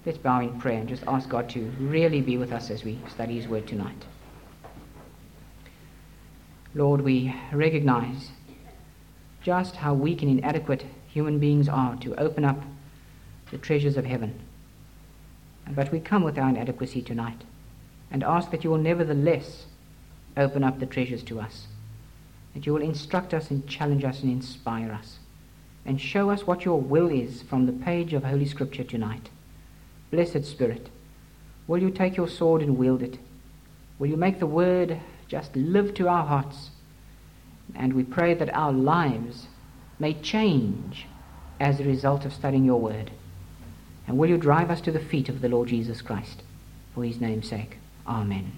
Let's bow in prayer and just ask God to really be with us as we study His Word tonight. Lord, we recognize just how weak and inadequate human beings are to open up the treasures of heaven. But we come with our inadequacy tonight and ask that you will nevertheless open up the treasures to us, that you will instruct us and challenge us and inspire us, and show us what your will is from the page of Holy Scripture tonight. Blessed Spirit, will you take your sword and wield it? Will you make the word just live to our hearts? And we pray that our lives may change as a result of studying your word. And will you drive us to the feet of the Lord Jesus Christ, for his name's sake. Amen.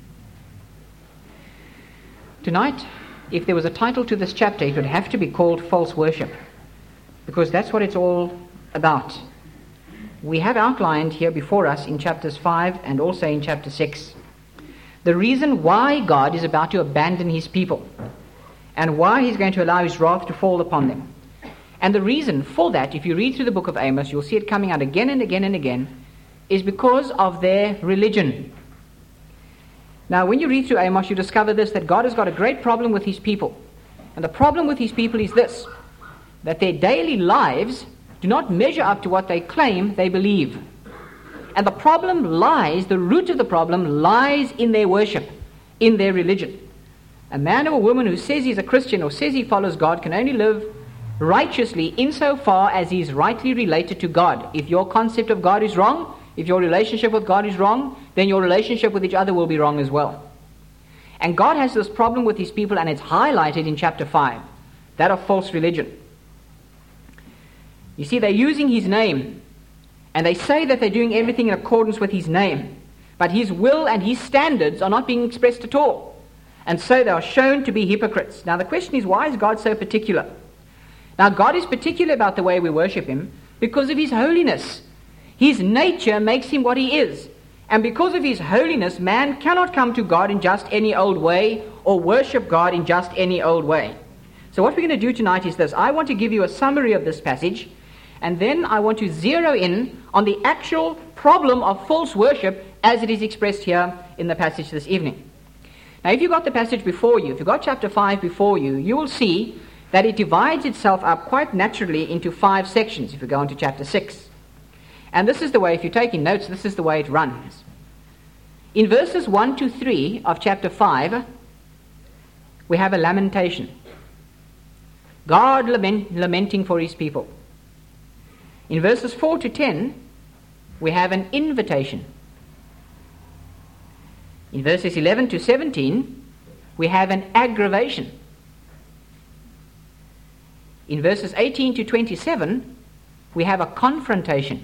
Tonight, if there was a title to this chapter, it would have to be called False Worship, because that's what it's all about. We have outlined here before us in chapters 5 and also in chapter 6 the reason why God is about to abandon his people and why he's going to allow his wrath to fall upon them. And the reason for that, if you read through the book of Amos, you'll see it coming out again and again and again, is because of their religion. Now, when you read through Amos, you discover this, that God has got a great problem with his people. And the problem with his people is this, that their daily lives do not measure up to what they claim they believe. And the problem lies, the root of the problem lies in their worship, in their religion. A man or a woman who says he's a Christian or says he follows God can only live righteously insofar as he is rightly related to God. If your concept of God is wrong, if your relationship with God is wrong, then your relationship with each other will be wrong as well. And God has this problem with his people, and it's highlighted in chapter 5, that of false religion. You see, they're using his name, and they say that they're doing everything in accordance with his name, but his will and his standards are not being expressed at all. And so they are shown to be hypocrites. Now the question is, why is God so particular? Now God is particular about the way we worship him because of his holiness. His nature makes him what he is. And because of his holiness, man cannot come to God in just any old way or worship God in just any old way. So what we're going to do tonight is this. I want to give you a summary of this passage, and then I want to zero in on the actual problem of false worship as it is expressed here in the passage this evening. Now, if you've got the passage before you, if you've got chapter 5 before you, you will see that it divides itself up quite naturally into 5 sections if we go into chapter 6. And this is the way, if you're taking notes, this is the way it runs. In verses 1 to 3 of chapter 5, we have a lamentation. God lamenting for his people. In verses 4 to 10, we have an invitation. In verses 11 to 17, we have an aggravation. In verses 18 to 27, we have a confrontation.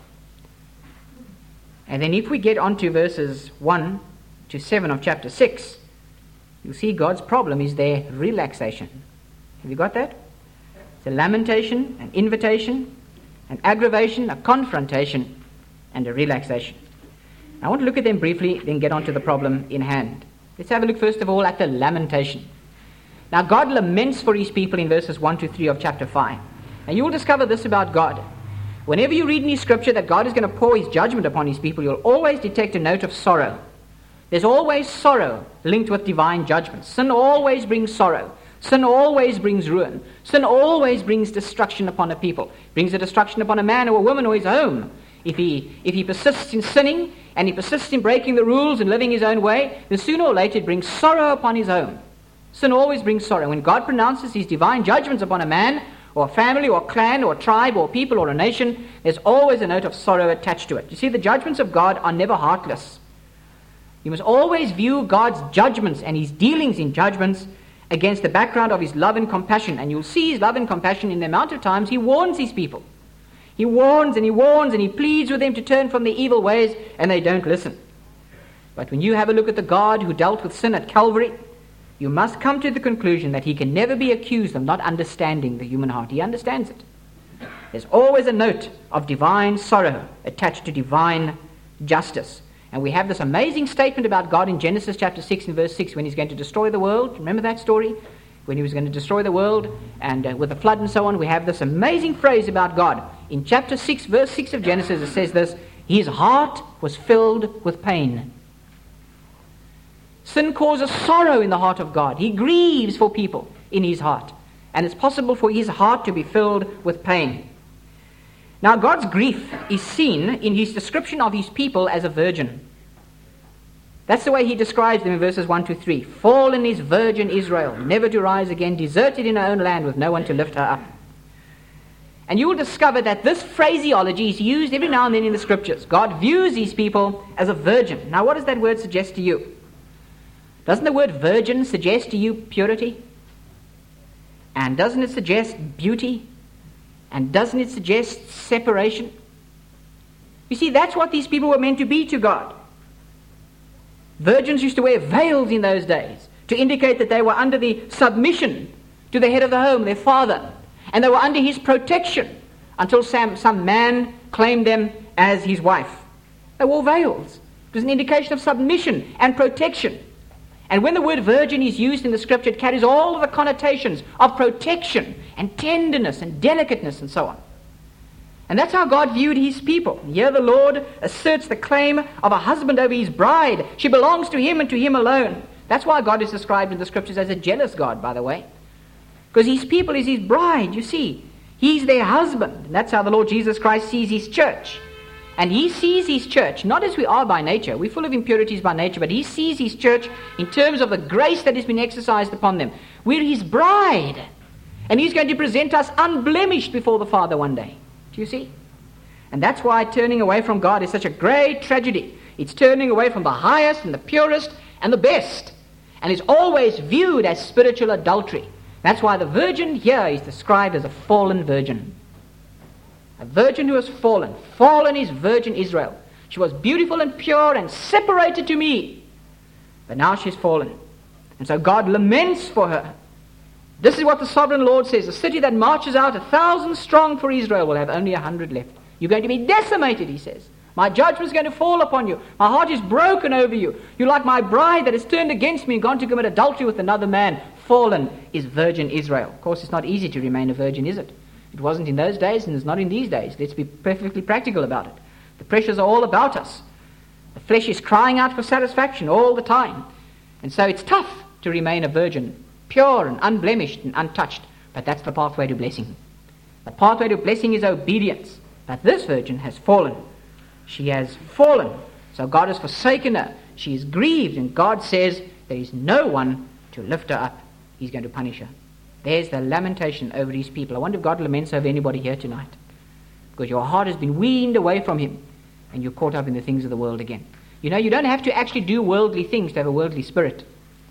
And then if we get on to verses 1 to 7 of chapter 6, you'll see God's problem is their relaxation. Have you got that? It's a lamentation, an invitation, an aggravation, a confrontation, and a relaxation. I want to look at them briefly, then get on to the problem in hand. Let's have a look first of all at the lamentation. Now God laments for his people in verses 1 to 3 of chapter 5. Now you will discover this about God. Whenever you read in his scripture that God is going to pour his judgment upon his people, you'll always detect a note of sorrow. There's always sorrow linked with divine judgment. Sin always brings sorrow. Sin always brings ruin. Sin always brings destruction upon a people. Brings a destruction upon a man or a woman or his home. If he persists in sinning and he persists in breaking the rules and living his own way, then sooner or later it brings sorrow upon his home. Sin always brings sorrow. When God pronounces his divine judgments upon a man or a family or a clan or a tribe or people or a nation, there's always a note of sorrow attached to it. You see, the judgments of God are never heartless. You must always view God's judgments and his dealings in judgments against the background of his love and compassion. And you'll see his love and compassion in the amount of times he warns his people. He warns and he warns and he pleads with them to turn from their evil ways, and they don't listen. But when you have a look at the God who dealt with sin at Calvary, you must come to the conclusion that he can never be accused of not understanding the human heart. He understands it. There's always a note of divine sorrow attached to divine justice. And we have this amazing statement about God in Genesis chapter 6 and verse 6 when he's going to destroy the world. Remember that story? When he was going to destroy the world and with the flood and so on, we have this amazing phrase about God. In chapter 6, verse 6 of Genesis, it says this, His heart was filled with pain. Sin causes sorrow in the heart of God. He grieves for people in his heart. And it's possible for his heart to be filled with pain. Now, God's grief is seen in his description of his people as a virgin. That's the way he describes them in verses 1 to 3. Fallen is virgin Israel, never to rise again, deserted in her own land with no one to lift her up. And you will discover that this phraseology is used every now and then in the scriptures. God views these people as a virgin. Now, what does that word suggest to you? Doesn't the word virgin suggest to you purity? And doesn't it suggest beauty? And doesn't it suggest separation? You see, that's what these people were meant to be to God. Virgins used to wear veils in those days to indicate that they were under the submission to the head of the home, their father. And they were under his protection until some man claimed them as his wife. They wore veils. It was an indication of submission and protection. And when the word virgin is used in the scripture, it carries all of the connotations of protection and tenderness and delicateness and so on. And that's how God viewed his people. Here the Lord asserts the claim of a husband over his bride. She belongs to him and to him alone. That's why God is described in the scriptures as a jealous God, by the way. Because his people is his bride, you see. He's their husband. And that's how the Lord Jesus Christ sees his church. And he sees his church, not as we are by nature. We're full of impurities by nature, but he sees his church in terms of the grace that has been exercised upon them. We're his bride. And he's going to present us unblemished before the Father one day. Do you see? And that's why turning away from God is such a great tragedy. It's turning away from the highest and the purest and the best. And it's always viewed as spiritual adultery. That's why the virgin here is described as a fallen virgin. A virgin who has fallen. Fallen is virgin Israel. She was beautiful and pure and separated to me. But now she's fallen. And so God laments for her. This is what the sovereign Lord says. A city that marches out 1,000 strong for Israel will have only 100 left. You're going to be decimated, he says. My judgment is going to fall upon you. My heart is broken over you. You're like my bride that has turned against me and gone to commit adultery with another man. Fallen is virgin Israel. Of course, it's not easy to remain a virgin, is it? It wasn't in those days and it's not in these days. Let's be perfectly practical about it. The pressures are all about us. The flesh is crying out for satisfaction all the time. And so it's tough to remain a virgin, pure and unblemished and untouched. But that's the pathway to blessing. The pathway to blessing is obedience. But this virgin has fallen. She has fallen. So God has forsaken her. She is grieved, and God says there is no one to lift her up. He's going to punish her. There's the lamentation over his people. I wonder if God laments over anybody here tonight. Because your heart has been weaned away from him, and you're caught up in the things of the world again. You know, you don't have to actually do worldly things to have a worldly spirit.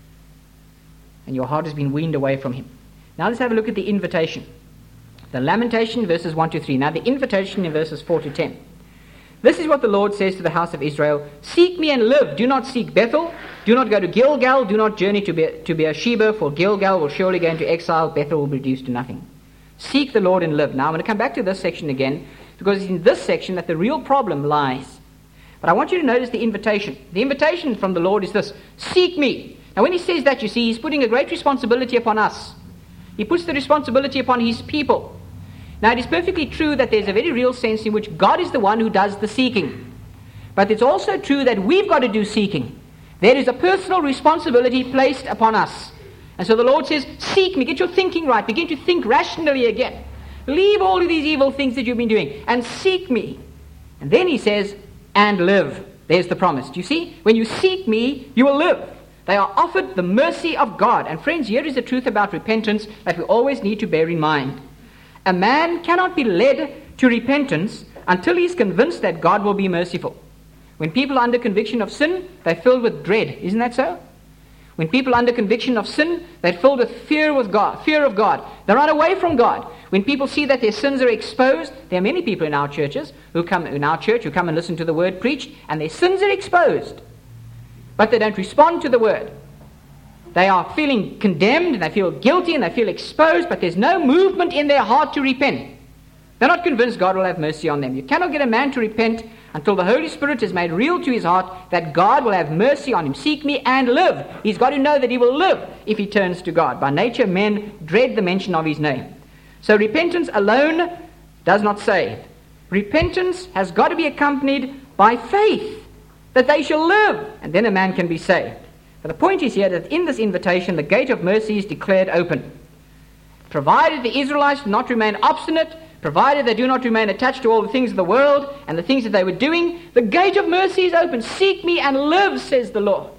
And your heart has been weaned away from him. Now let's have a look at the invitation. The lamentation, verses 1 to 3. Now the invitation in verses 4 to 10. This is what the Lord says to the house of Israel. Seek me and live. Do not seek Bethel. Do not go to Gilgal. Do not journey to Beersheba, for Gilgal will surely go into exile. Bethel will be reduced to nothing. Seek the Lord and live. Now I'm going to come back to this section again, because it's in this section that the real problem lies. But I want you to notice the invitation. The invitation from the Lord is this. Seek me. Now when he says that, you see, he's putting a great responsibility upon us. He puts the responsibility upon his people. Now, it is perfectly true that there's a very real sense in which God is the one who does the seeking. But it's also true that we've got to do seeking. There is a personal responsibility placed upon us. And so the Lord says, seek me, get your thinking right, begin to think rationally again. Leave all of these evil things that you've been doing and seek me. And then he says, and live. There's the promise. Do you see? When you seek me, you will live. They are offered the mercy of God. And friends, here is the truth about repentance that we always need to bear in mind. A man cannot be led to repentance until he is convinced that God will be merciful. When people are under conviction of sin, they're filled with dread. Isn't that so? When people are under conviction of sin, they're filled with fear of God. They run away from God. When people see that their sins are exposed, there are many people in our churches who come and listen to the word preached, and their sins are exposed. But they don't respond to the word. They are feeling condemned, and they feel guilty, and they feel exposed, but there's no movement in their heart to repent. They're not convinced God will have mercy on them. You cannot get a man to repent until the Holy Spirit has made real to his heart that God will have mercy on him. Seek me and live. He's got to know that he will live if he turns to God. By nature, men dread the mention of his name. So repentance alone does not save. Repentance has got to be accompanied by faith, that they shall live, and then a man can be saved. But the point is here that in this invitation, the gate of mercy is declared open. Provided the Israelites do not remain obstinate, provided they do not remain attached to all the things of the world and the things that they were doing, the gate of mercy is open. Seek me and live, says the Lord.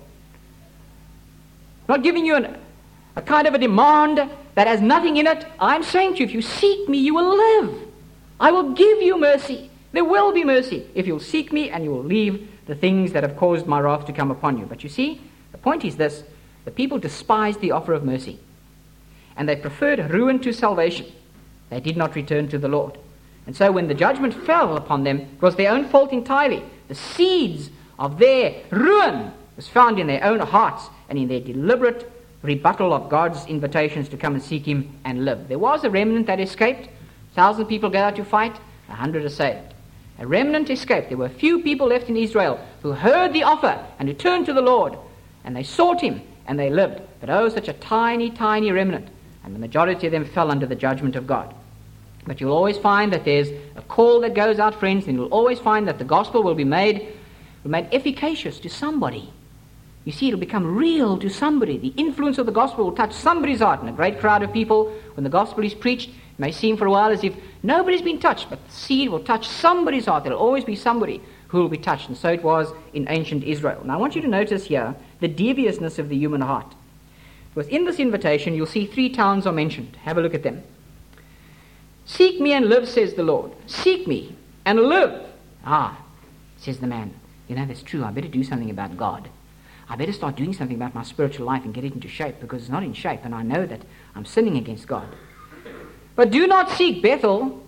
Not giving you a kind of a demand that has nothing in it. I'm saying to you, if you seek me, you will live. I will give you mercy. There will be mercy if you'll seek me and you will leave the things that have caused my wrath to come upon you. But you see, the point is this: the people despised the offer of mercy, and they preferred ruin to salvation. They did not return to the Lord. And so when the judgment fell upon them, it was their own fault entirely. The seeds of their ruin was found in their own hearts and in their deliberate rebuttal of God's invitations to come and seek him and live. There was a remnant that escaped. 1,000 people gathered to fight, 100 are saved. A remnant escaped. There were few people left in Israel who heard the offer and who turned to the Lord, and they sought him and they lived. But oh, such a tiny, tiny remnant. And the majority of them fell under the judgment of God. But you'll always find that there's a call that goes out, friends, and you'll always find that the gospel will be made efficacious to somebody. You see, it'll become real to somebody. The influence of the gospel will touch somebody's heart. And a great crowd of people, when the gospel is preached, it may seem for a while as if nobody's been touched, but the seed will touch somebody's heart. There'll always be somebody who will be touched. And so it was in ancient Israel. Now I want you to notice here the deviousness of the human heart. Because in this invitation, you'll see 3 towns are mentioned. Have a look at them. Seek me and live, says the Lord. Seek me and live. Says the man, that's true. I better do something about God. I better start doing something about my spiritual life and get it into shape, because it's not in shape, and I know that I'm sinning against God. But do not seek Bethel.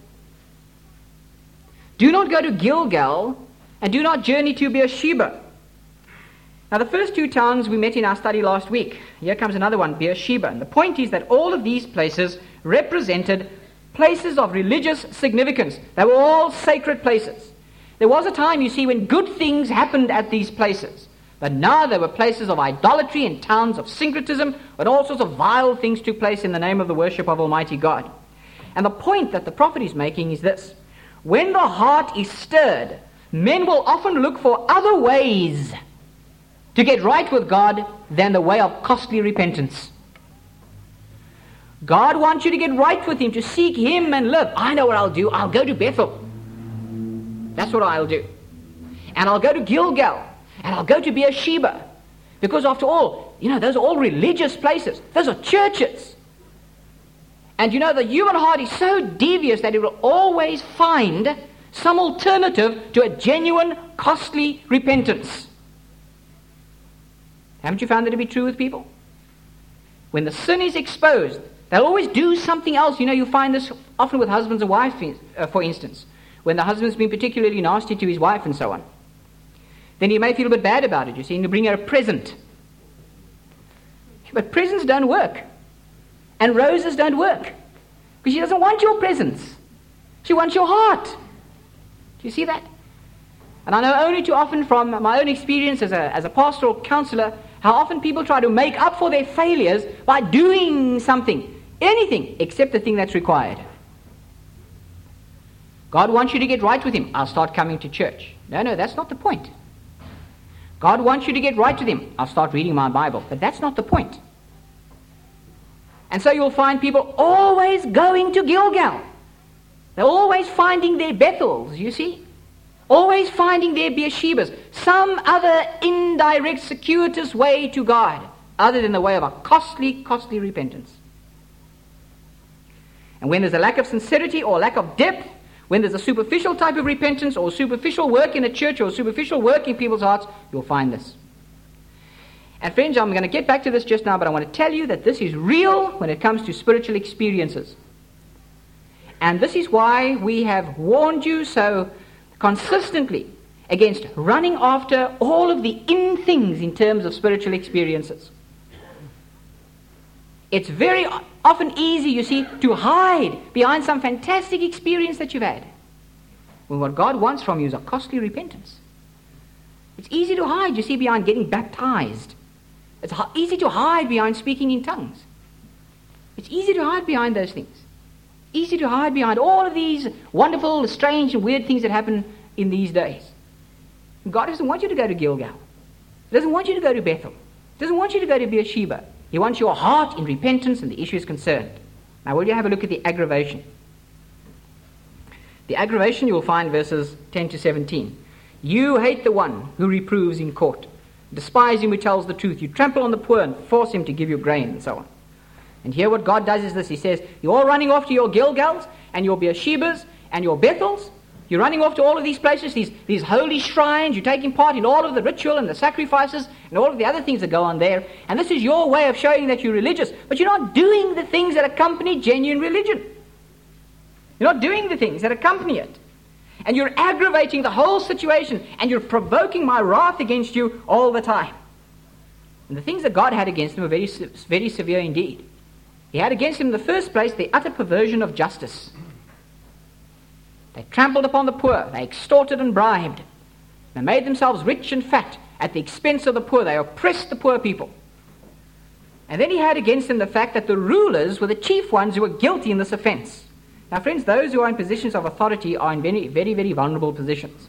Do not go to Gilgal, and do not journey to Beersheba. Now, the first 2 towns we met in our study last week. Here comes another one, Beersheba. And the point is that all of these places represented places of religious significance. They were all sacred places. There was a time, you see, when good things happened at these places. But now there were places of idolatry and towns of syncretism, but all sorts of vile things took place in the name of the worship of Almighty God. And the point that the prophet is making is this: when the heart is stirred, men will often look for other ways to get right with God than the way of costly repentance. God wants you to get right with him, to seek him and live. I know what I'll do. I'll go to Bethel. That's what I'll do. And I'll go to Gilgal. And I'll go to Beersheba. Because after all, those are all religious places. Those are churches. And the human heart is so devious that it will always find some alternative to a genuine, costly repentance. Haven't you found that to be true with people? When the sin is exposed, they'll always do something else. You find this often with husbands and wives, for instance. When the husband's been particularly nasty to his wife and so on. Then you may feel a bit bad about it, you see, and you bring her a present. But presents don't work. And roses don't work. Because she doesn't want your presents. She wants your heart. Do you see that? And I know only too often from my own experience as a pastoral counselor, how often people try to make up for their failures by doing something, anything except the thing that's required. God wants you to get right with him. I'll start coming to church. No, that's not the point. God wants you to get right with him. I'll start reading my Bible. But that's not the point. And so you'll find people always going to Gilgal. They're always finding their Bethels, you see. Always finding their Beershebas. Some other indirect, circuitous way to God, other than the way of a costly, costly repentance. And when there's a lack of sincerity or lack of depth, when there's a superficial type of repentance or superficial work in a church or superficial work in people's hearts, you'll find this. And friends, I'm going to get back to this just now, but I want to tell you that this is real when it comes to spiritual experiences. And this is why we have warned you so consistently against running after all of the in things in terms of spiritual experiences. It's very often easy, you see, to hide behind some fantastic experience that you've had, when what God wants from you is a costly repentance. It's easy to hide, you see, behind getting baptized. It's easy to hide behind speaking in tongues. It's easy to hide behind those things. Easy to hide behind all of these wonderful, strange, and weird things that happen in these days. God doesn't want you to go to Gilgal. He doesn't want you to go to Bethel. He doesn't want you to go to Beersheba. He wants your heart in repentance and the issue is concerned. Now, will you have a look at the aggravation? The aggravation you will find verses 10 to 17. You hate the one who reproves in court. Despise him who tells the truth. You trample on the poor and force him to give you grain and so on. And here what God does is this. He says, you're all running off to your Gilgals and your Beershebas and your Bethels. You're running off to all of these places, these holy shrines. You're taking part in all of the ritual and the sacrifices and all of the other things that go on there. And this is your way of showing that you're religious. But you're not doing the things that accompany genuine religion. You're not doing the things that accompany it. And you're aggravating the whole situation. And you're provoking my wrath against you all the time. And the things that God had against them were very, very severe indeed. He had against them in the first place the utter perversion of justice. They trampled upon the poor. They extorted and bribed. They made themselves rich and fat at the expense of the poor. They oppressed the poor people. And then he had against them the fact that the rulers were the chief ones who were guilty in this offense. Now, friends, those who are in positions of authority are in very, very, very vulnerable positions.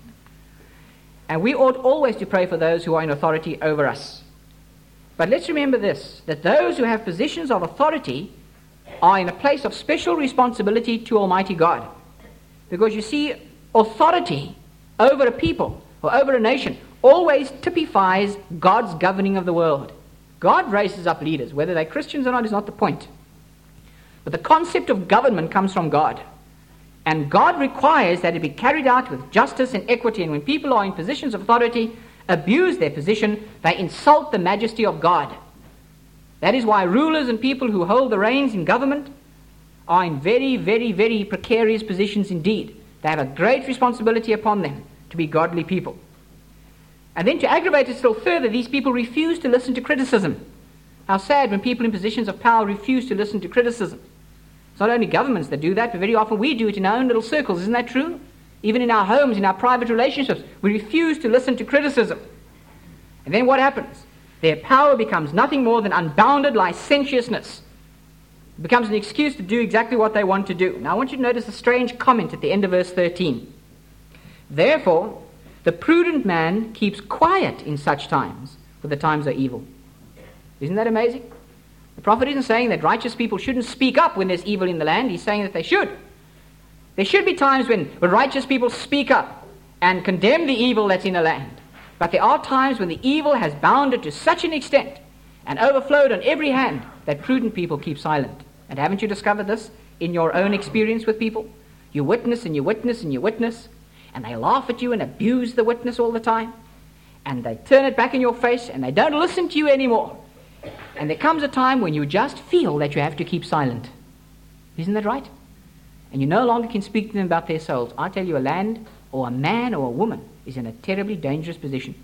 And we ought always to pray for those who are in authority over us. But let's remember this, that those who have positions of authority are in a place of special responsibility to Almighty God. Because you see, authority over a people or over a nation always typifies God's governing of the world. God raises up leaders. Whether they're Christians or not is not the point. But the concept of government comes from God. And God requires that it be carried out with justice and equity. And when people are in positions of authority, abuse their position, they insult the majesty of God. That is why rulers and people who hold the reins in government are in very, very, very precarious positions indeed. They have a great responsibility upon them to be godly people. And then to aggravate it still further, these people refuse to listen to criticism. How sad when people in positions of power refuse to listen to criticism. It's not only governments that do that, but very often we do it in our own little circles. Isn't that true? Even in our homes, in our private relationships, we refuse to listen to criticism. And then what happens? Their power becomes nothing more than unbounded licentiousness. It becomes an excuse to do exactly what they want to do. Now I want you to notice a strange comment at the end of verse 13. Therefore, the prudent man keeps quiet in such times, for the times are evil. Isn't that amazing? The prophet isn't saying that righteous people shouldn't speak up when there's evil in the land. He's saying that they should. There should be times when righteous people speak up and condemn the evil that's in the land. But there are times when the evil has bounded to such an extent and overflowed on every hand that prudent people keep silent. And haven't you discovered this in your own experience with people? You witness and you witness and you witness, and they laugh at you and abuse the witness all the time. And they turn it back in your face and they don't listen to you anymore. And there comes a time when you just feel that you have to keep silent. Isn't that right? And you no longer can speak to them about their souls. I tell you, a land or a man or a woman is in a terribly dangerous position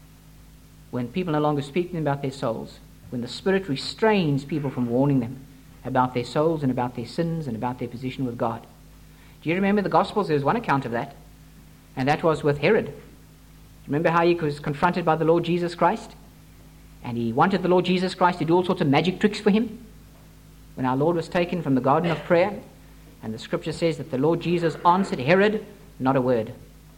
when people no longer speak to them about their souls, when the Spirit restrains people from warning them about their souls and about their sins and about their position with God. Do you remember the Gospels? There was one account of that, and that was with Herod. Remember how he was confronted by the Lord Jesus Christ? And he wanted the Lord Jesus Christ to do all sorts of magic tricks for him. When our Lord was taken from the garden of prayer, and the scripture says that the Lord Jesus answered Herod, not a word.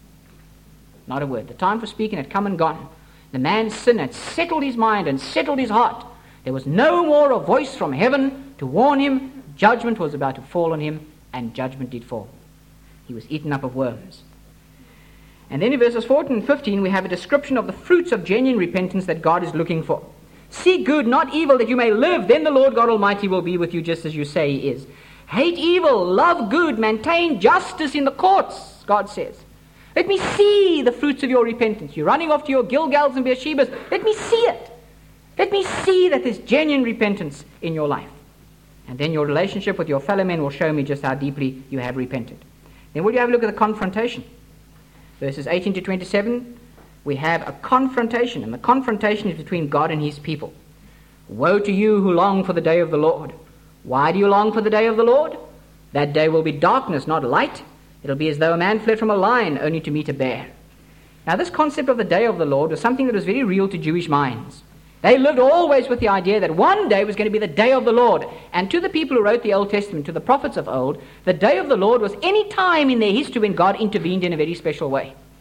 Not a word. The time for speaking had come and gone. The man's sin had settled his mind and settled his heart. There was no more a voice from heaven to warn him. Judgment was about to fall on him, and judgment did fall. He was eaten up of worms. And then in verses 14 and 15 we have a description of the fruits of genuine repentance that God is looking for. Seek good, not evil, that you may live. Then the Lord God Almighty will be with you just as you say he is. Hate evil, love good, maintain justice in the courts, God says. Let me see the fruits of your repentance. You're running off to your Gilgals and Beershebas. Let me see it. Let me see that there's genuine repentance in your life. And then your relationship with your fellow men will show me just how deeply you have repented. Then will you have a look at the confrontation? Verses 18 to 27, we have a confrontation, and the confrontation is between God and his people. Woe to you who long for the day of the Lord. Why do you long for the day of the Lord? That day will be darkness, not light. It'll be as though a man fled from a lion only to meet a bear. Now this concept of the day of the Lord was something that was very real to Jewish minds. They lived always with the idea that one day was going to be the day of the Lord. And to the people who wrote the Old Testament, to the prophets of old, the day of the Lord was any time in their history when God intervened in a very special way.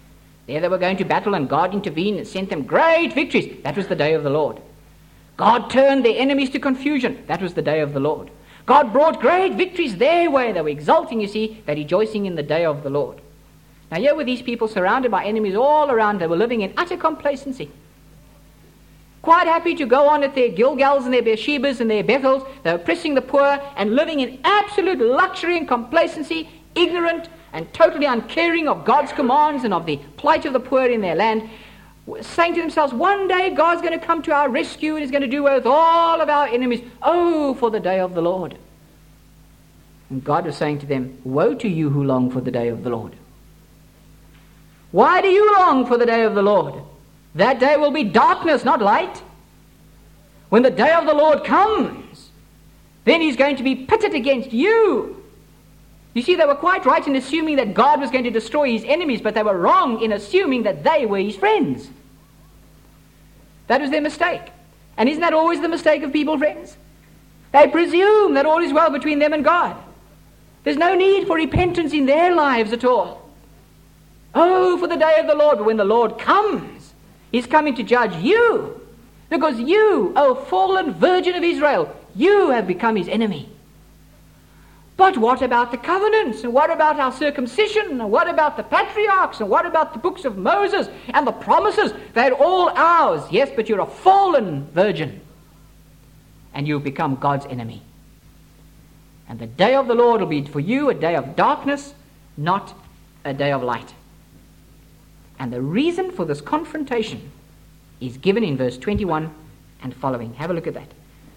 There they were going to battle, and God intervened and sent them great victories. That was the day of the Lord. God turned their enemies to confusion. That was the day of the Lord. God brought great victories their way. They were exulting, you see, they're rejoicing in the day of the Lord. Now here were these people surrounded by enemies all around. They were living in utter complacency. Quite happy to go on at their Gilgals and their Beershebas and their Bethels. They were oppressing the poor and living in absolute luxury and complacency, ignorant and totally uncaring of God's commands and of the plight of the poor in their land, saying to themselves, one day God's going to come to our rescue and He's going to do away with all of our enemies. Oh, for the day of the Lord. And God was saying to them, woe to you who long for the day of the Lord. Why do you long for the day of the Lord? That day will be darkness, not light. When the day of the Lord comes, then He's going to be pitted against you. You see, they were quite right in assuming that God was going to destroy His enemies, but they were wrong in assuming that they were His friends. That was their mistake. And isn't that always the mistake of people, friends? They presume that all is well between them and God. There's no need for repentance in their lives at all. Oh, for the day of the Lord. But when the Lord comes, He's coming to judge you. Because you, O fallen virgin of Israel, you have become His enemy. But what about the covenants? And what about our circumcision? And what about the patriarchs? And what about the books of Moses and the promises? They're all ours. Yes, but you're a fallen virgin. And you've become God's enemy. And the day of the Lord will be for you a day of darkness, not a day of light. And the reason for this confrontation is given in verse 21 and following. Have a look at that.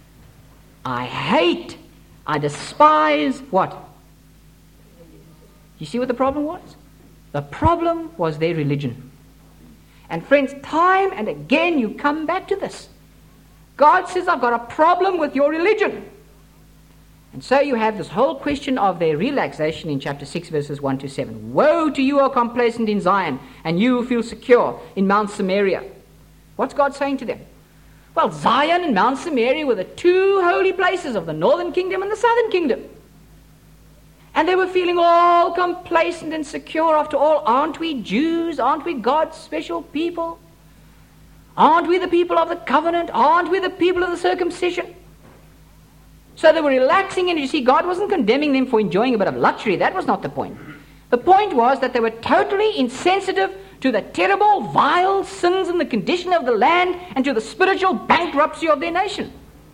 I despise what? You see what the problem was? The problem was their religion. And friends, time and again you come back to this. God says, I've got a problem with your religion. And so you have this whole question of their relaxation in chapter 6, verses 1 to 7. Woe to you who are complacent in Zion, and you who feel secure in Mount Samaria. What's God saying to them? Well, Zion and Mount Samaria were the two holy places of the northern kingdom and the southern kingdom. And they were feeling all complacent and secure. After all, aren't we Jews? Aren't we God's special people? Aren't we the people of the covenant? Aren't we the people of the circumcision? So they were relaxing, and you see, God wasn't condemning them for enjoying a bit of luxury. That was not the point. The point was that they were totally insensitive to the terrible, vile sins and the condition of the land and to the spiritual bankruptcy of their nation.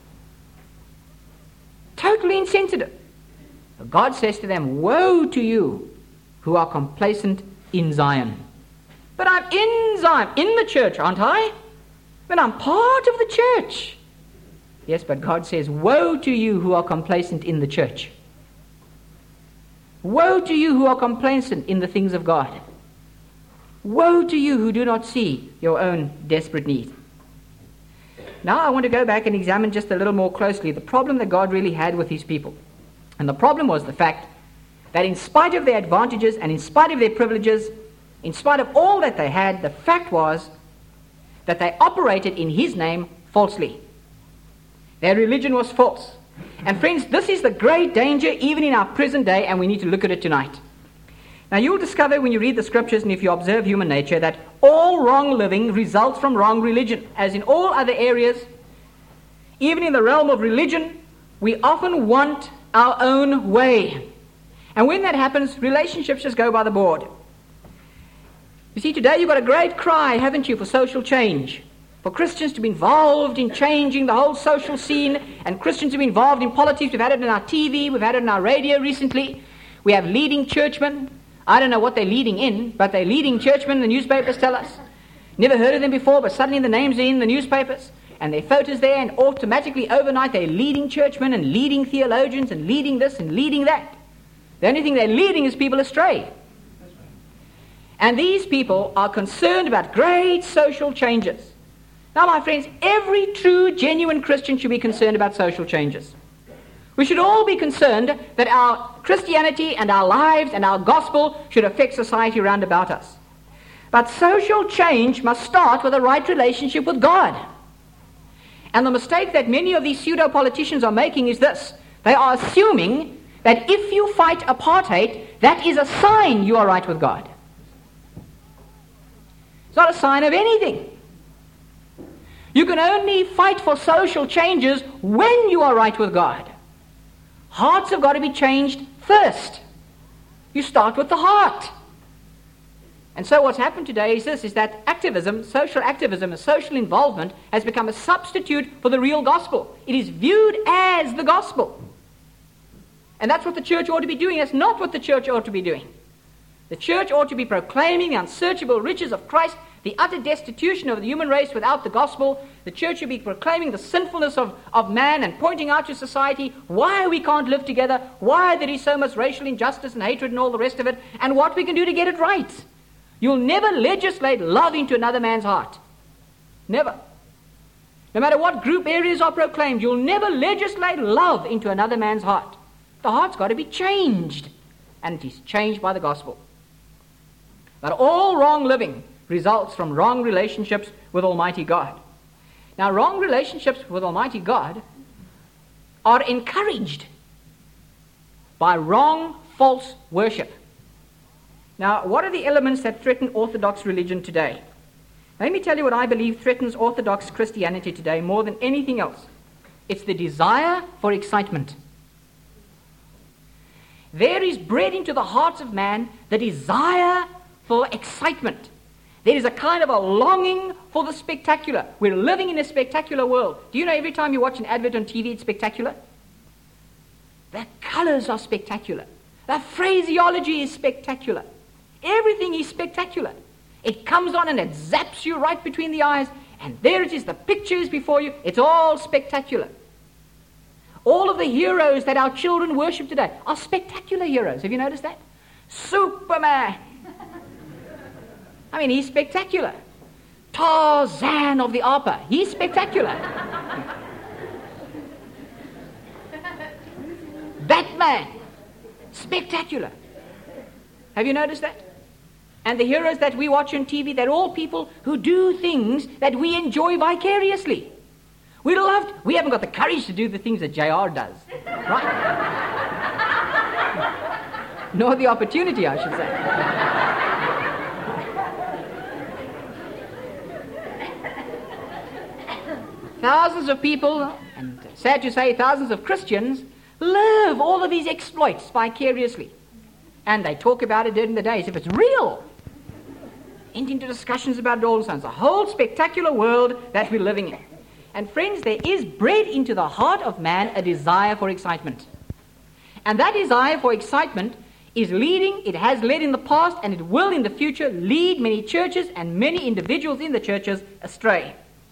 Totally insensitive. But God says to them, woe to you who are complacent in Zion. But I'm in Zion, in the church, aren't I? But I'm part of the church. Yes, but God says, woe to you who are complacent in the church. Woe to you who are complacent in the things of God. Woe to you who do not see your own desperate need. Now I want to go back and examine just a little more closely the problem that God really had with His people. And the problem was the fact that in spite of their advantages and in spite of their privileges, in spite of all that they had, the fact was that they operated in His name falsely. Their religion was false. And friends, this is the great danger even in our present day, and we need to look at it tonight. Now you'll discover when you read the scriptures and if you observe human nature that all wrong living results from wrong religion. As in all other areas, even in the realm of religion, we often want our own way. And when that happens, relationships just go by the board. You see, today you've got a great cry, haven't you, for social change. For Christians to be involved in changing the whole social scene, and Christians to be involved in politics. We've had it on our TV, we've had it on our radio recently. We have leading churchmen. I don't know what they're leading in, but they're leading churchmen, the newspapers tell us. Never heard of them before, but suddenly the names are in the newspapers, and their photos there, and automatically overnight they're leading churchmen and leading theologians and leading this and leading that. The only thing they're leading is people astray. And these people are concerned about great social changes. Now, my friends, every true, genuine Christian should be concerned about social changes. We should all be concerned that our Christianity and our lives and our gospel should affect society round about us. But social change must start with a right relationship with God. And the mistake that many of these pseudo-politicians are making is this. They are assuming that if you fight apartheid, that is a sign you are right with God. It's not a sign of anything. You can only fight for social changes when you are right with God. Hearts have got to be changed first. You start with the heart. And so what's happened today is this, is that activism, and social involvement has become a substitute for the real gospel. It is viewed as the gospel. And that's what the church ought to be doing. That's not what the church ought to be doing. The church ought to be proclaiming the unsearchable riches of Christ, the utter destitution of the human race without the gospel. The church should be proclaiming the sinfulness of man and pointing out to society why we can't live together, why there is so much racial injustice and hatred and all the rest of it, and what we can do to get it right. You'll never legislate love into another man's heart. Never. No matter what group areas are proclaimed, you'll never legislate love into another man's heart. The heart's got to be changed, and it is changed by the gospel. But all wrong living results from wrong relationships with Almighty God. Now, wrong relationships with Almighty God are encouraged by wrong, false worship. Now, what are the elements that threaten Orthodox religion today? Let me tell you what I believe threatens Orthodox Christianity today more than anything else. It's the desire for excitement. There is bred into the hearts of man the desire for excitement. There is a kind of a longing for the spectacular. We're living in a spectacular world. Do you know every time you watch an advert on TV, it's spectacular? The colors are spectacular. The phraseology is spectacular. Everything is spectacular. It comes on and it zaps you right between the eyes, and there it is, the picture is before you. It's all spectacular. All of the heroes that our children worship today are spectacular heroes. Have you noticed that? Superman. I mean, he's spectacular. Tarzan of the Appa. He's spectacular. Batman. Spectacular. Have you noticed that? And the heroes that we watch on TV, they're all people who do things that we enjoy vicariously. We haven't got the courage to do the things that JR does. Right? Nor the opportunity, I should say. Thousands of people, and sad to say, thousands of Christians, live all of these exploits vicariously. And they talk about it during the day as if it's real. Into discussions about it all the time. It's a whole spectacular world that we're living in. And friends, there is bred into the heart of man a desire for excitement. And that desire for excitement is leading, it has led in the past, and it will in the future lead many churches and many individuals in the churches astray.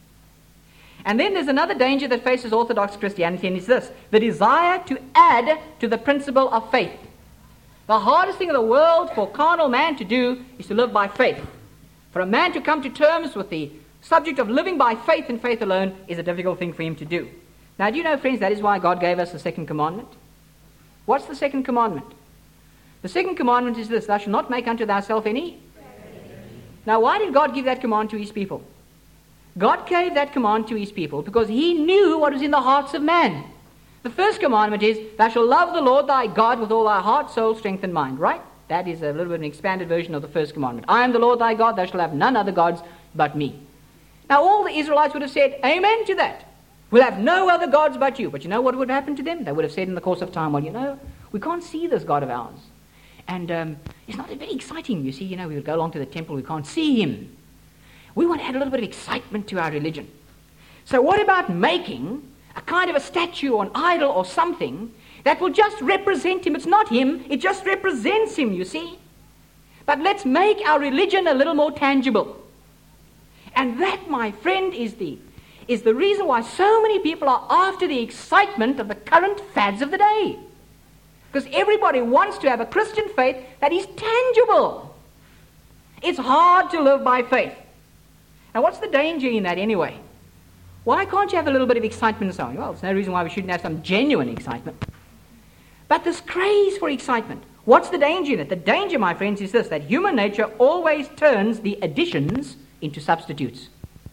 And then there's another danger that faces Orthodox Christianity, and it's this: the desire to add to the principle of faith. The hardest thing in the world for carnal man to do is to live by faith. For a man to come to terms with the subject of living by faith and faith alone is a difficult thing for him to do. Now, do you know, friends, that is why God gave us the second commandment? What's the second commandment? The second commandment is this: thou shalt not make unto thyself any. Now, why did God give that command to his people? God gave that command to his people because he knew what was in the hearts of man. The first commandment is, thou shalt love the Lord thy God with all thy heart, soul, strength, and mind, right? That is a little bit of an expanded version of the first commandment. I am the Lord thy God, thou shalt have none other gods but me. Now, all the Israelites would have said, amen to that. We'll have no other gods but you. But you know what would happen to them? They would have said in the course of time, well, you know, we can't see this God of ours. And it's not very exciting, you see. You know, we would go along to the temple, we can't see him. We want to add a little bit of excitement to our religion. So what about making a kind of a statue or an idol or something that will just represent him? It's not him, it just represents him, you see. But let's make our religion a little more tangible. And that, my friend, is the reason why so many people are after the excitement of the current fads of the day. Because everybody wants to have a Christian faith that is tangible. It's hard to live by faith. Now, what's the danger in that anyway? Why can't you have a little bit of excitement and so on? Well, there's no reason why we shouldn't have some genuine excitement. But this craze for excitement, what's the danger in it? The danger, my friends, is this: that human nature always turns the additions into substitutes.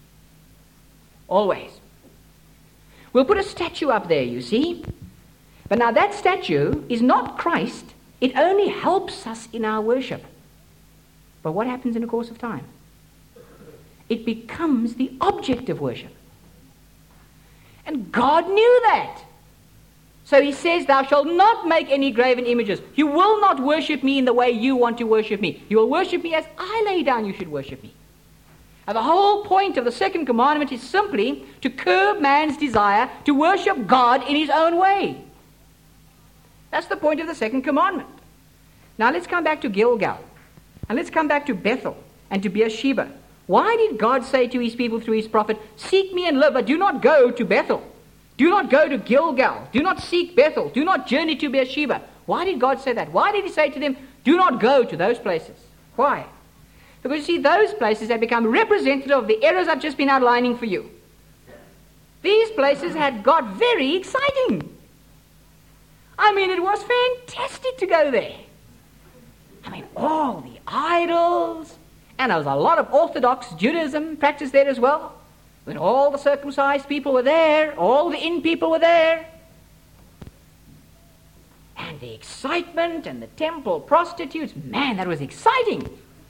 Always. We'll put a statue up there, you see. But now that statue is not Christ. It only helps us in our worship. But what happens in the course of time? it becomes the object of worship. And God knew that. So he says, thou shalt not make any graven images. You will not worship me in the way you want to worship me. You will worship me as I lay down you should worship me. And the whole point of the second commandment is simply to curb man's desire to worship God in his own way. That's the point of the second commandment. Now let's come back to Gilgal. And let's come back to Bethel and to Beersheba. Why did God say to his people through his prophet, seek me and live, but do not go to Bethel? Do not go to Gilgal. Do not seek Bethel. Do not journey to Beersheba. Why did God say that? Why did he say to them, do not go to those places? Why? Because you see, those places have become representative of the errors I've just been outlining for you. These places had got very exciting. I mean, it was fantastic to go there. I mean, all the idols, and there was a lot of Orthodox Judaism practiced there as well. When all the circumcised people were there, all the in people were there. And the excitement and the temple prostitutes, man, that was exciting.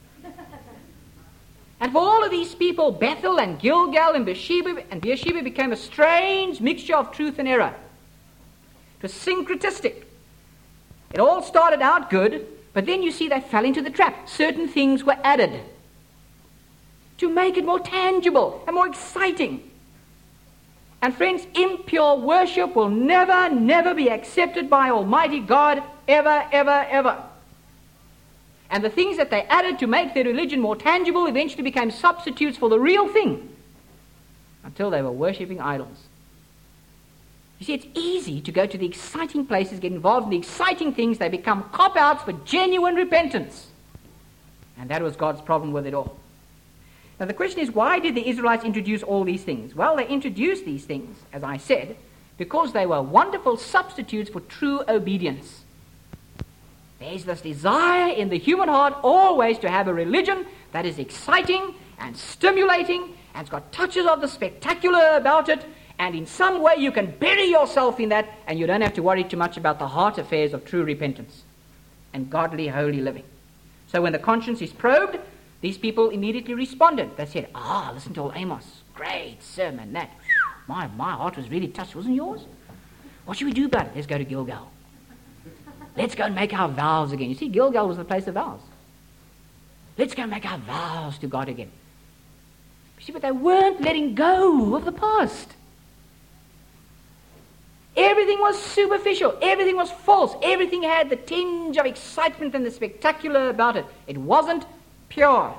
And for all of these people, Bethel and Gilgal and Beersheba became a strange mixture of truth and error. It was syncretistic. It all started out good, but then you see they fell into the trap. Certain things were added to make it more tangible and more exciting. And friends, impure worship will never, never be accepted by Almighty God, ever, ever, ever. And the things that they added to make their religion more tangible eventually became substitutes for the real thing until they were worshipping idols. You see, it's easy to go to the exciting places, get involved in the exciting things. They become cop-outs for genuine repentance. And that was God's problem with it all. Now the question is, why did the Israelites introduce all these things? Well, they introduced these things, as I said, because they were wonderful substitutes for true obedience. There's this desire in the human heart always to have a religion that is exciting and stimulating and it's got touches of the spectacular about it, and in some way you can bury yourself in that and you don't have to worry too much about the heart affairs of true repentance and godly, holy living. So when the conscience is probed, these people immediately responded. They said, listen to old Amos. Great sermon, that. My heart was really touched. Wasn't yours? What should we do about it? Let's go to Gilgal. Let's go and make our vows again. You see, Gilgal was the place of vows. Let's go and make our vows to God again. You see, but they weren't letting go of the past. Everything was superficial. Everything was false. Everything had the tinge of excitement and the spectacular about it. It wasn't pure.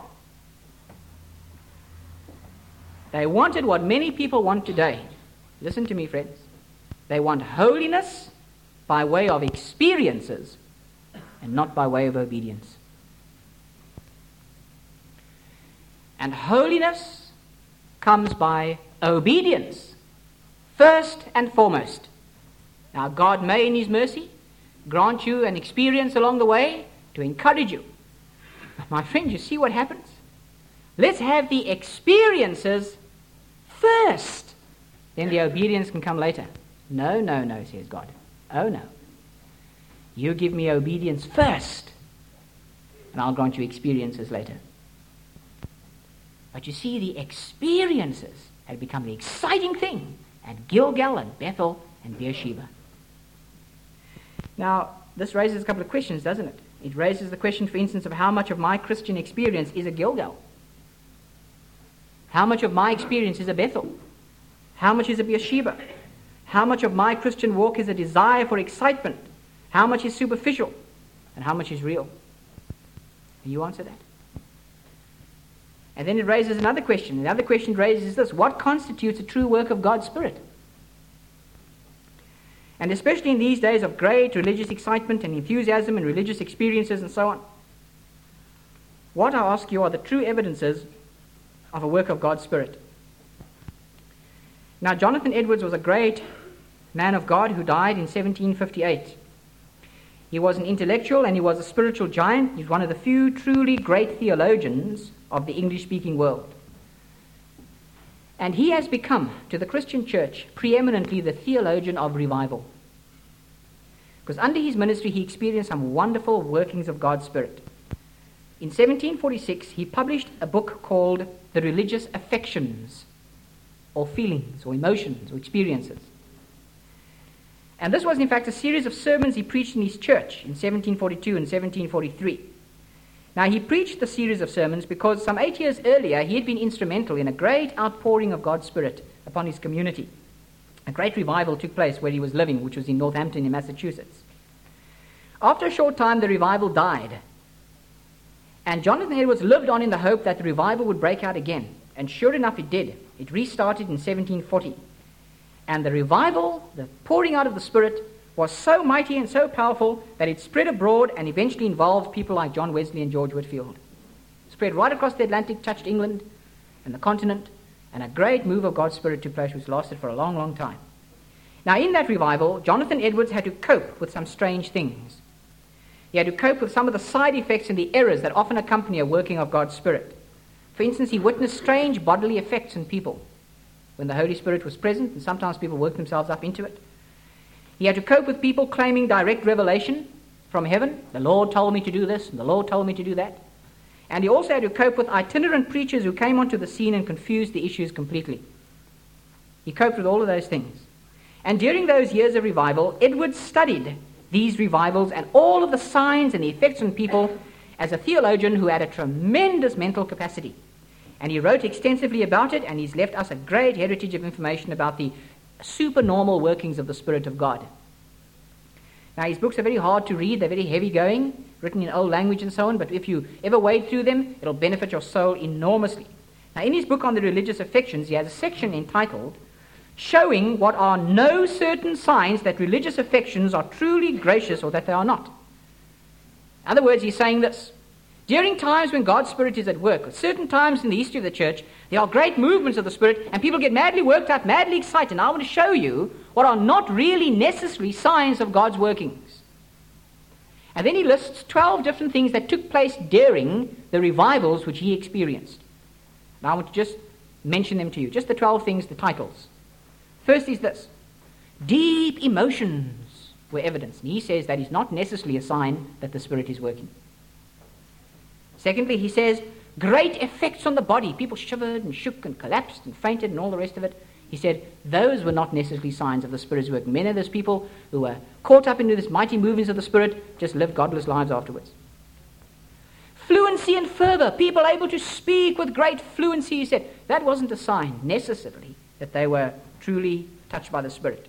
They wanted what many people want today. Listen to me, friends. They want holiness by way of experiences and not by way of obedience. And holiness comes by obedience, first and foremost. Now, God may, in His mercy, grant you an experience along the way to encourage you. My friends, you see what happens? Let's have the experiences first. Then the obedience can come later. No, says God. Oh, no. You give me obedience first, and I'll grant you experiences later. But you see, the experiences had become the exciting thing at Gilgal and Bethel and Beersheba. Now, this raises a couple of questions, doesn't it? It raises the question, for instance, of how much of my Christian experience is a Gilgal? How much of my experience is a Bethel? How much is a Beersheba? How much of my Christian walk is a desire for excitement? How much is superficial? And how much is real? And you answer that. And then it raises another question. Another question it raises is this: what constitutes a true work of God's Spirit? And especially in these days of great religious excitement and enthusiasm and religious experiences and so on, what, I ask you, are the true evidences of a work of God's Spirit? Now, Jonathan Edwards was a great man of God who died in 1758. He was an intellectual and he was a spiritual giant. He's one of the few truly great theologians of the English-speaking world. And he has become, to the Christian church, preeminently the theologian of revival. Because under his ministry he experienced some wonderful workings of God's Spirit. in 1746, he published a book called The Religious Affections, or Feelings, or Emotions, or Experiences. And this was, in fact, a series of sermons he preached in his church in 1742 and 1743. Now, he preached the series of sermons because some 8 years earlier he had been instrumental in a great outpouring of God's Spirit upon his community. A great revival took place where he was living, which was in Northampton in Massachusetts. After a short time, the revival died. And Jonathan Edwards lived on in the hope that the revival would break out again. And sure enough, it did. It restarted in 1740. And the revival, the pouring out of the Spirit, was so mighty and so powerful that it spread abroad and eventually involved people like John Wesley and George Whitefield. It spread right across the Atlantic, touched England and the continent, and a great move of God's Spirit took place which lasted for a long, long time. Now, in that revival, Jonathan Edwards had to cope with some strange things. He had to cope with some of the side effects and the errors that often accompany a working of God's Spirit. For instance, he witnessed strange bodily effects in people when the Holy Spirit was present, and sometimes people worked themselves up into it. He had to cope with people claiming direct revelation from heaven. The Lord told me to do this, and the Lord told me to do that. And he also had to cope with itinerant preachers who came onto the scene and confused the issues completely. He coped with all of those things. And during those years of revival, Edwards studied these revivals and all of the signs and the effects on people as a theologian who had a tremendous mental capacity. And he wrote extensively about it, and he's left us a great heritage of information about the supernormal workings of the Spirit of God. Now, his books are very hard to read. They're very heavy-going, written in old language and so on, but if you ever wade through them, it'll benefit your soul enormously. Now, in his book on the religious affections, he has a section entitled, Showing What Are No Certain Signs That Religious Affections Are Truly Gracious or That They Are Not. In other words, he's saying this. During times when God's Spirit is at work, at certain times in the history of the church, there are great movements of the Spirit, and people get madly worked up, madly excited. And I want to show you what are not really necessary signs of God's workings. And then he lists 12 different things that took place during the revivals which he experienced. Now I want to just mention them to you. Just the 12 things, the titles. First is this. Deep emotions were evidence. And he says that is not necessarily a sign that the Spirit is working. Secondly, he says, great effects on the body. People shivered and shook and collapsed and fainted and all the rest of it. He said, those were not necessarily signs of the Spirit's work. Many of those people who were caught up into this mighty movements of the Spirit just lived godless lives afterwards. Fluency and fervor. People able to speak with great fluency. He said, that wasn't a sign necessarily that they were truly touched by the Spirit.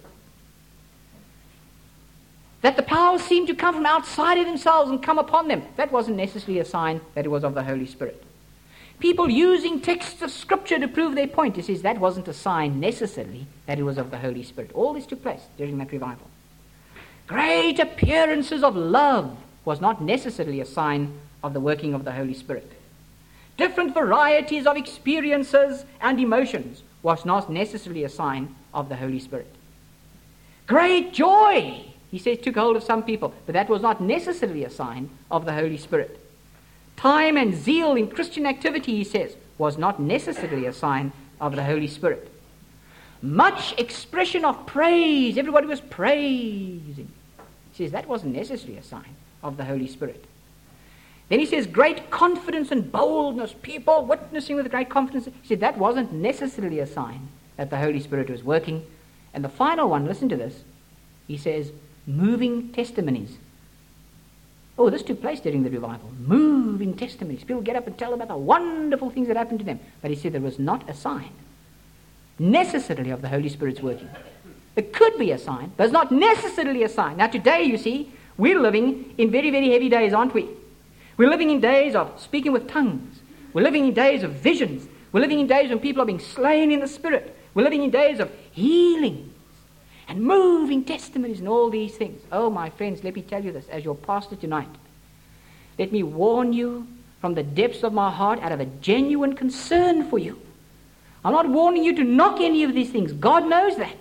That the powers seemed to come from outside of themselves and come upon them. That wasn't necessarily a sign that it was of the Holy Spirit. People using texts of Scripture to prove their point. He says that wasn't a sign necessarily that it was of the Holy Spirit. All this took place during that revival. Great appearances of love was not necessarily a sign of the working of the Holy Spirit. Different varieties of experiences and emotions was not necessarily a sign of the Holy Spirit. Great joy, he says, took hold of some people, but that was not necessarily a sign of the Holy Spirit. Time and zeal in Christian activity, he says, was not necessarily a sign of the Holy Spirit. Much expression of praise, everybody was praising. He says that wasn't necessarily a sign of the Holy Spirit. Then he says great confidence and boldness, people witnessing with great confidence. He said that wasn't necessarily a sign that the Holy Spirit was working. And the final one, listen to this, he says moving testimonies. Oh, this took place during the revival. Moving testimonies. People get up and tell about the wonderful things that happened to them. But he said there was not a sign necessarily of the Holy Spirit's working. It could be a sign, but it's not necessarily a sign. Now today, you see, we're living in very, very heavy days, aren't we? We're living in days of speaking with tongues. We're living in days of visions. We're living in days when people are being slain in the Spirit. We're living in days of healings and moving testimonies and all these things. Oh, my friends, let me tell you this as your pastor tonight. Let me warn you from the depths of my heart out of a genuine concern for you. I'm not warning you to knock any of these things. God knows that.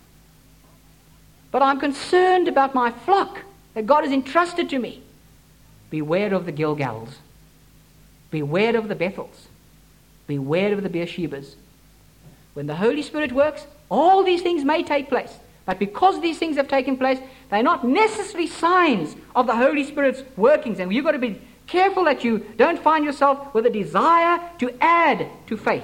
But I'm concerned about my flock that God has entrusted to me. Beware of the Gilgals. Beware of the Bethels. Beware of the Beershebas. When the Holy Spirit works, all these things may take place. But because these things have taken place, they're not necessarily signs of the Holy Spirit's workings. And you've got to be Careful that you don't find yourself with a desire to add to faith.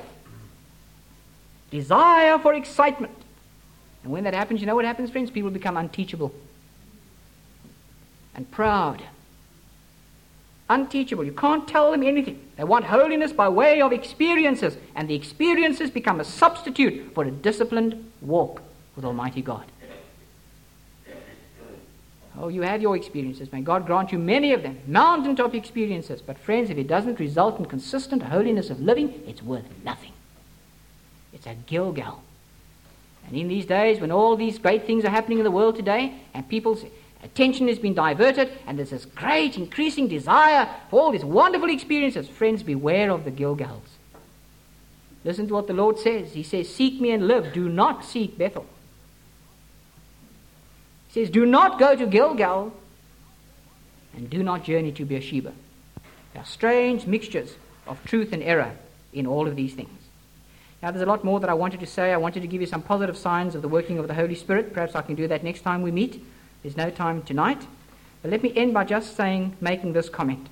Desire for excitement. And when that happens, you know what happens, friends? People become unteachable and proud. Unteachable. You can't tell them anything. They want holiness by way of experiences, and the experiences become a substitute for a disciplined walk with Almighty God. Oh, you have your experiences. May God grant you many of them, mountaintop experiences. But friends, if it doesn't result in consistent holiness of living, it's worth nothing. It's a Gilgal. And in these days, when all these great things are happening in the world today, and people's attention has been diverted, and there's this great increasing desire for all these wonderful experiences, friends, beware of the Gilgals. Listen to what the Lord says. He says, seek me and live. Do not seek Bethel. He says, do not go to Gilgal, and do not journey to Beersheba. There are strange mixtures of truth and error in all of these things. Now, there's a lot more that I wanted to say. I wanted to give you some positive signs of the working of the Holy Spirit. Perhaps I can do that next time we meet. There's no time tonight. But let me end by just making this comment.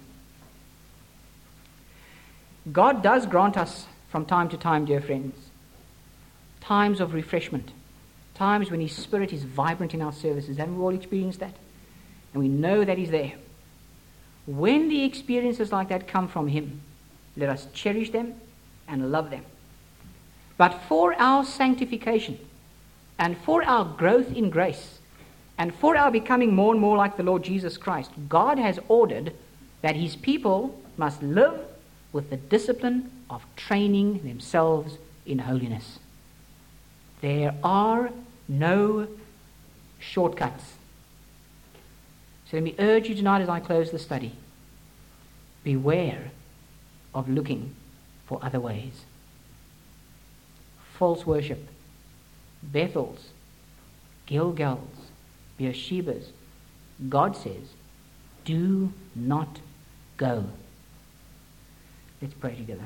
God does grant us from time to time, dear friends, times of refreshment, times when His Spirit is vibrant in our services. Haven't we all experienced that? And we know that He's there. When the experiences like that come from Him, let us cherish them and love them. But for our sanctification and for our growth in grace and for our becoming more and more like the Lord Jesus Christ, God has ordered that His people must live with the discipline of training themselves in holiness. There are no shortcuts. So let me urge you tonight as I close the study, beware of looking for other ways. False worship, Bethels, Gilgals, Beershebas. God says, do not go. Let's pray together.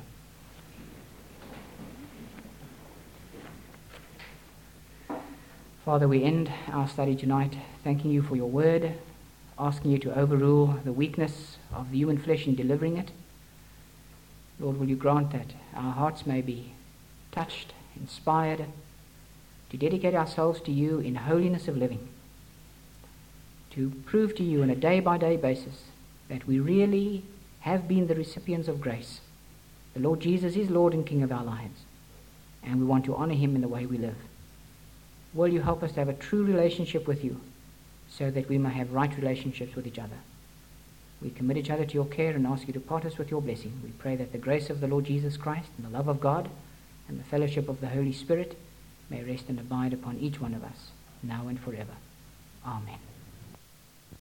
Father, we end our study tonight thanking you for your word, asking you to overrule the weakness of the human flesh in delivering it. Lord, will you grant that our hearts may be touched, inspired, to dedicate ourselves to you in holiness of living, to prove to you on a day-by-day basis that we really have been the recipients of grace. The Lord Jesus is Lord and King of our lives, and we want to honor Him in the way we live. Will you help us to have a true relationship with you so that we may have right relationships with each other? We commit each other to your care and ask you to part us with your blessing. We pray that the grace of the Lord Jesus Christ and the love of God and the fellowship of the Holy Spirit may rest and abide upon each one of us, now and forever. Amen.